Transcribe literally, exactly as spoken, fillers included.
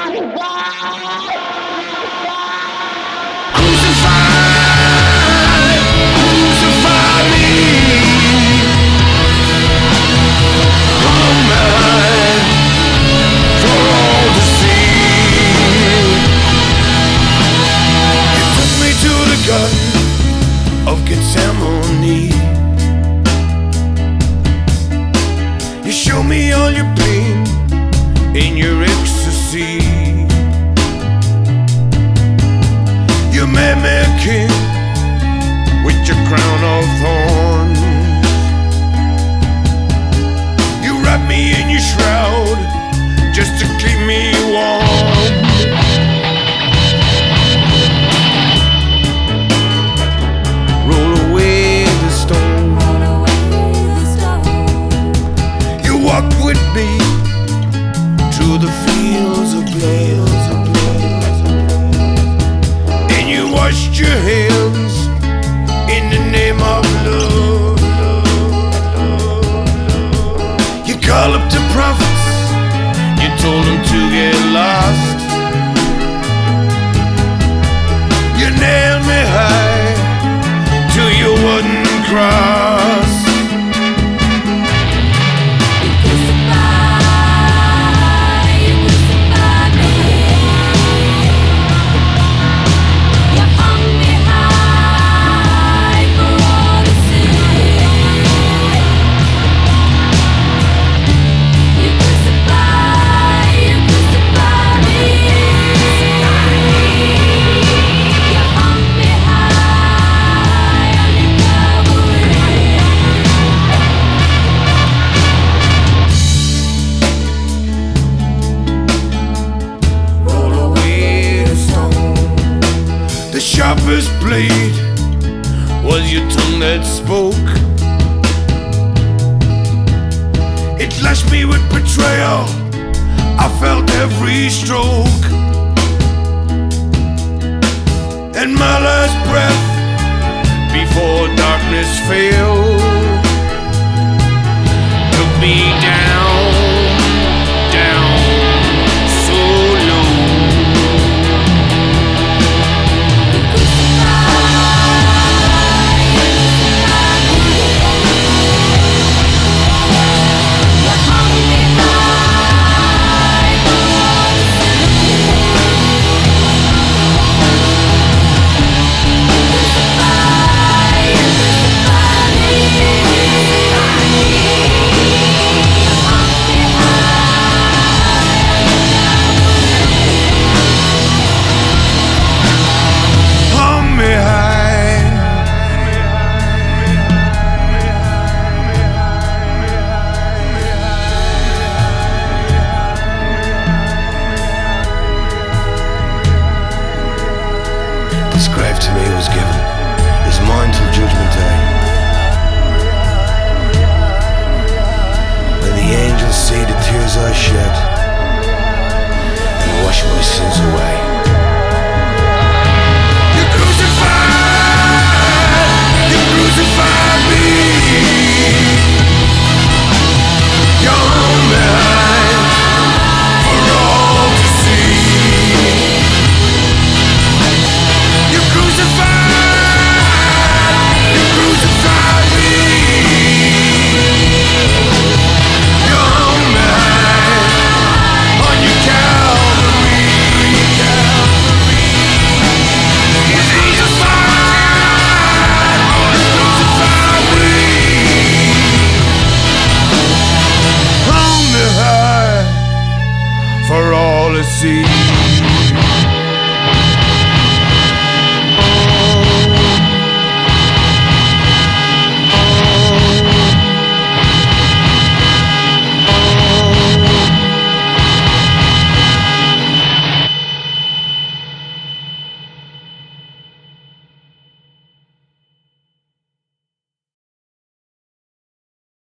Of Gethsemane, you show me all your pain in your ecstasy. You made me a king with your crown of thorns. You wrapped me in your shroud just to keep me warm. With me through the fields of blood, and you washed your hands in the name of love. You called up the prophets, you told them to get lost. You nailed me high to your wooden cross. The sharpest blade was your tongue that spoke. It lashed me with betrayal, I felt every stroke. And my last breath before darkness fell took me down, down so low. This grave to me was given, is mine till judgment day. When the angels see the tears I shed,